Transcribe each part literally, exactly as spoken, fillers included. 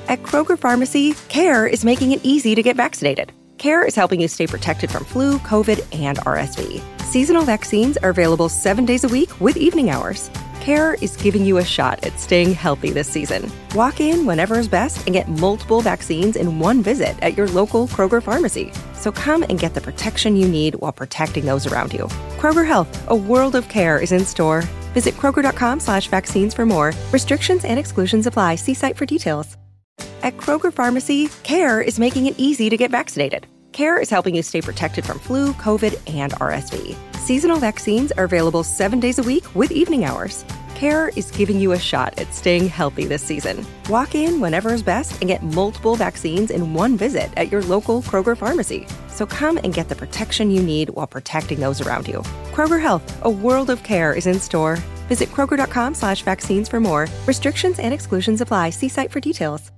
At Kroger Pharmacy, CARE is making it easy to get vaccinated. CARE is helping you stay protected from flu, COVID, and R S V. Seasonal vaccines are available seven days a week with evening hours. CARE is giving you a shot at staying healthy this season. Walk in whenever is best and get multiple vaccines in one visit at your local Kroger pharmacy. So come and get the protection you need while protecting those around you. Kroger Health, a world of care is in store. Visit Kroger.com slash vaccines for more. Restrictions and exclusions apply. See site for details. At Kroger Pharmacy, CARE is making it easy to get vaccinated. CARE is helping you stay protected from flu, COVID, and R S V. Seasonal vaccines are available seven days a week with evening hours. CARE is giving you a shot at staying healthy this season. Walk in whenever is best and get multiple vaccines in one visit at your local Kroger pharmacy. So come and get the protection you need while protecting those around you. Kroger Health, a world of care is in store. Visit Kroger.com slash vaccines for more. Restrictions and exclusions apply. See site for details.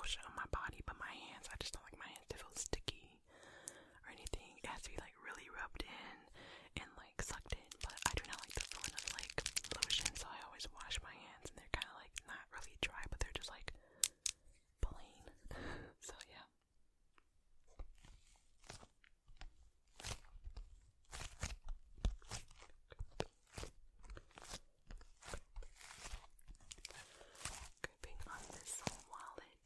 lotion on my body, but my hands, I just don't like my hands to feel sticky or anything. It has to be like really rubbed in and like sucked in, but I do not like the feeling of like lotion, so I always wash my hands, and they're kind of like not really dry, but they're just like plain. So yeah. Gripping on this wallet.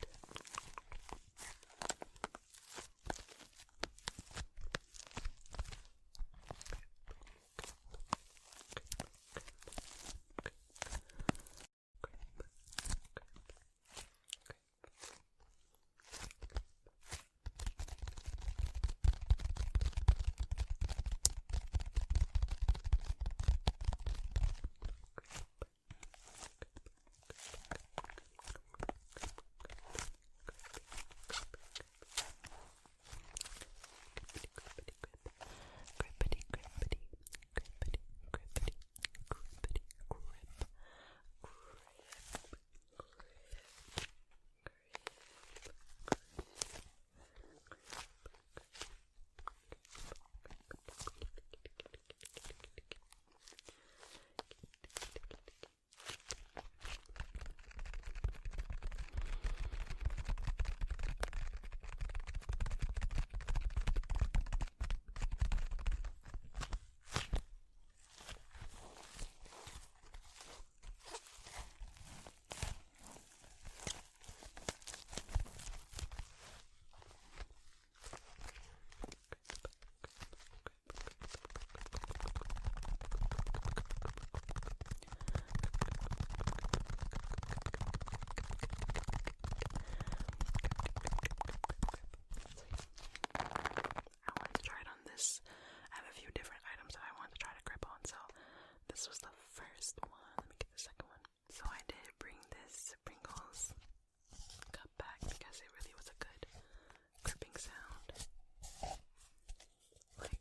Grippity, grippity, grippity, grippity, grippity, grip, I wanted to try it on this. I have a few different items that I wanted to try to grip on, so this was the first one. Let me get the second one. So I did bring this Pringles cup back because it really was a good gripping sound. Like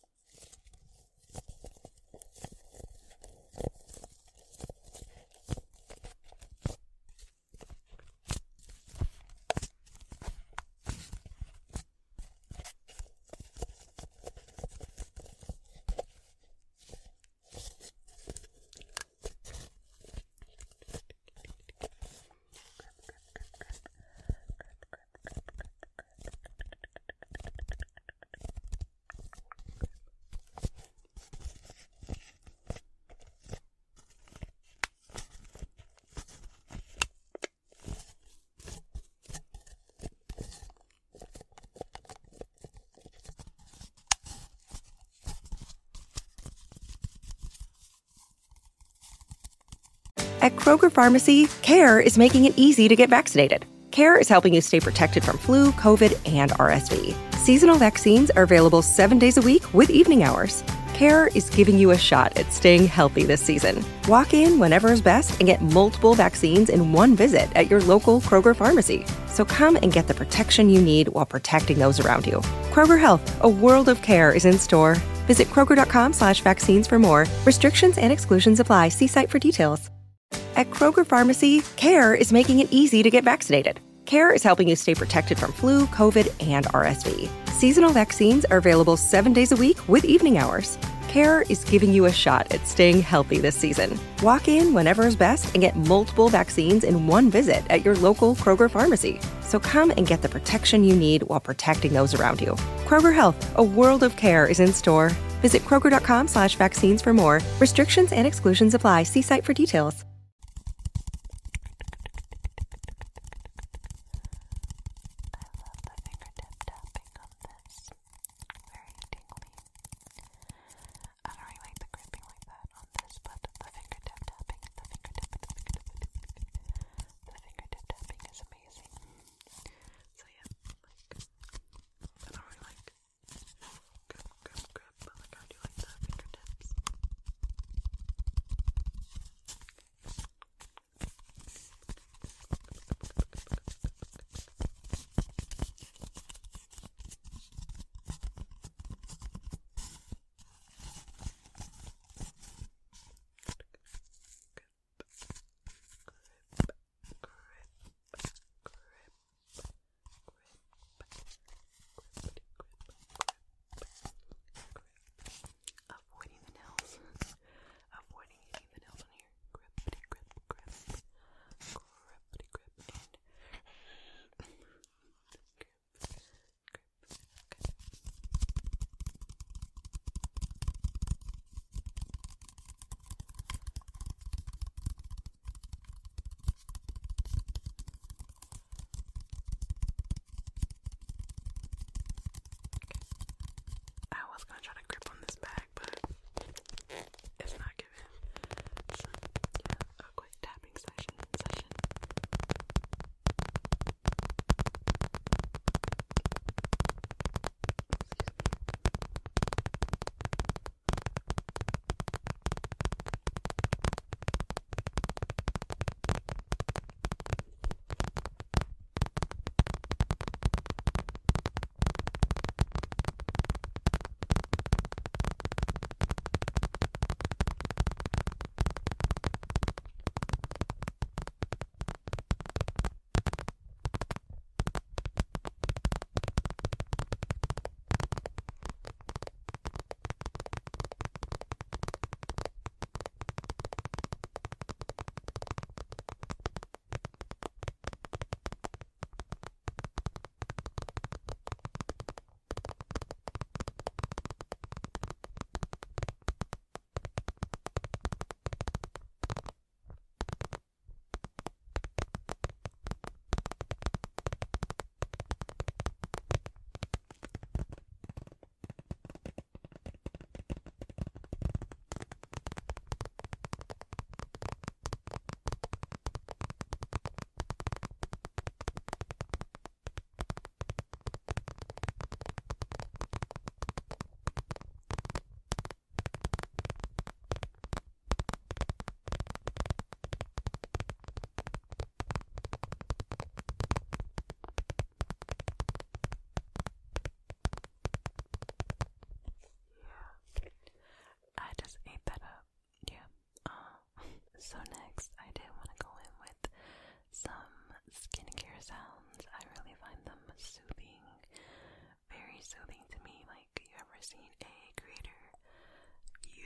At Kroger Pharmacy, CARE is making it easy to get vaccinated. CARE is helping you stay protected from flu, COVID, and R S V. Seasonal vaccines are available seven days a week with evening hours. CARE is giving you a shot at staying healthy this season. Walk in whenever is best and get multiple vaccines in one visit at your local Kroger Pharmacy. So come and get the protection you need while protecting those around you. Kroger Health, a world of care is in store. Visit Kroger.com slash vaccines for more. Restrictions and exclusions apply. See site for details. At Kroger Pharmacy, CARE is making it easy to get vaccinated. CARE is helping you stay protected from flu, COVID, and R S V. Seasonal vaccines are available seven days a week with evening hours. CARE is giving you a shot at staying healthy this season. Walk in whenever is best and get multiple vaccines in one visit at your local Kroger Pharmacy. So come and get the protection you need while protecting those around you. Kroger Health, a world of care is in store. Visit Kroger.com slash vaccines for more. Restrictions and exclusions apply. See site for details.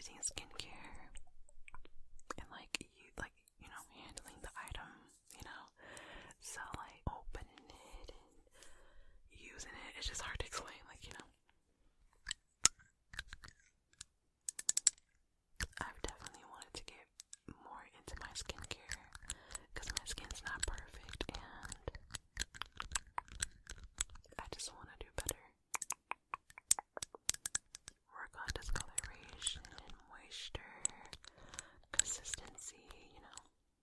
using skincare and like you like you know handling the item, you know. So like opening it and using it, it's just hard to explain. Like you know, I've definitely wanted to get more into my skincare because my skin's not perfect and I just want to do better. Work on discoloration, moisture, consistency, you know.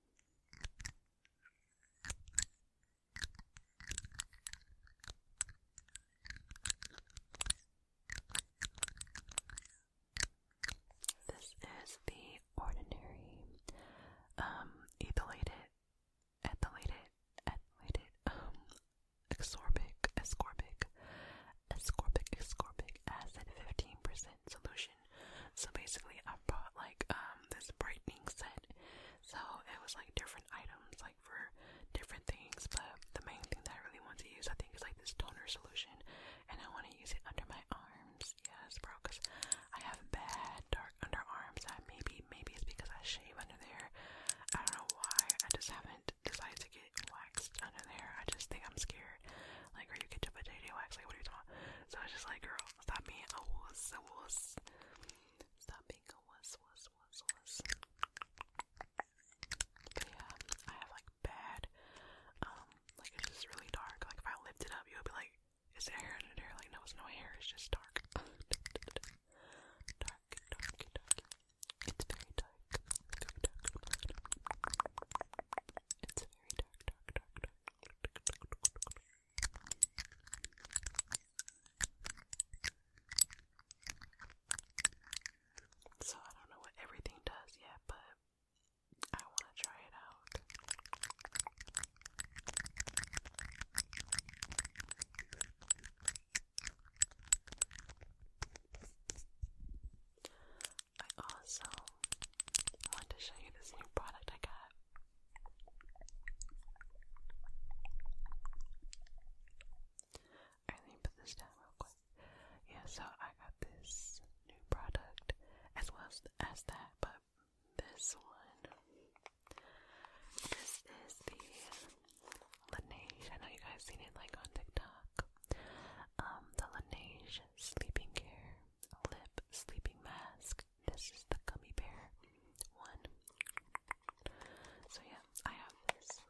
This is the Ordinary um ethylated, ethylated, ethylated, um, ascorbic, ascorbic, ascorbic, ascorbic acid fifteen percent solution. So basically I bought like um this brightening set. So it was like different items like for different things, but the main thing that I really want to use I think is like this toner solution, and I want to use it under my arms. Yes, bro, because I have bad dark underarms. I maybe maybe it's because I shave under there. I don't know why. I just haven't decided to get waxed under there. I just think I'm scared. Like, or you get your potato wax. Like, what are you talking about? So it's just like, girl, stop being a wuss, a wuss. Stop being a wuss, wuss, wuss, wuss. But yeah, I have like bad, um, like it's just really dark. Like if I lift it up, you'll be like, is there hair under there? Like, no, it's no hair. It's just dark. Dark, dark, dark. It's very dark. Very dark. It's very dark, dark, dark, dark. So I don't know what everything does yet, but I want to try it out. I also want to show you this new product I got. Alright, let me put this down real quick. Yeah, so I got this new product as well as, as that, but this one, this is the Laneige. I know you guys seen it like on TikTok. Um, the Laneige Sleeping Care Lip Sleeping Mask. This is the gummy bear one. So yeah, I have this.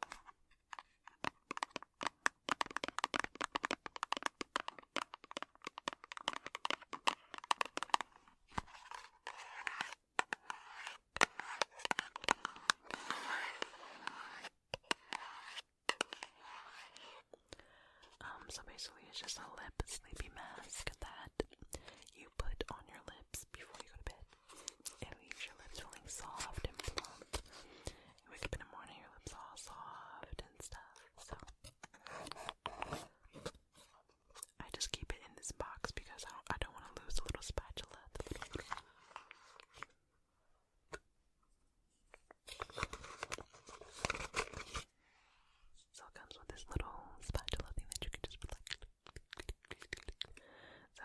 Um, so basically it's just a lip sleepy mask that you put on your lips before you go to bed. It leaves your lips feeling soft and plump. You wake up in the morning, your lips all soft and stuff. So I just keep it in this box because I don't, I don't want to lose the little spatula. The little, little. So it comes with this little spatula thing that you can just put like. So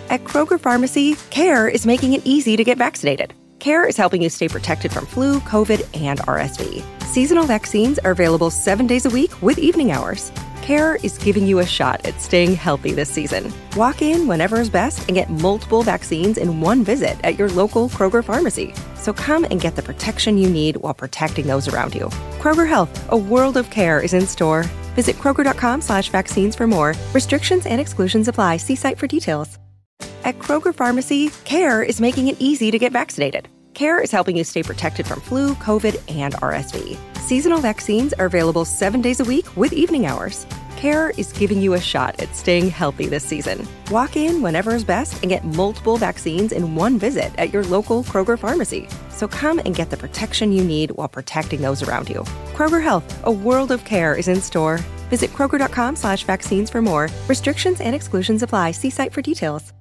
At Kroger Pharmacy, CARE is making it easy to get vaccinated. CARE is helping you stay protected from flu, COVID, and R S V. Seasonal vaccines are available seven days a week with evening hours. CARE is giving you a shot at staying healthy this season. Walk in whenever is best and get multiple vaccines in one visit at your local Kroger Pharmacy. So come and get the protection you need while protecting those around you. Kroger Health, a world of care is in store. Visit Kroger.com slash vaccines for more. Restrictions and exclusions apply. See site for details. At Kroger Pharmacy, CARE is making it easy to get vaccinated. CARE is helping you stay protected from flu, COVID, and R S V. Seasonal vaccines are available seven days a week with evening hours. CARE is giving you a shot at staying healthy this season. Walk in whenever is best and get multiple vaccines in one visit at your local Kroger Pharmacy. So come and get the protection you need while protecting those around you. Kroger Health, a world of care is in store. Visit Kroger.com slash vaccines for more. Restrictions and exclusions apply. See site for details.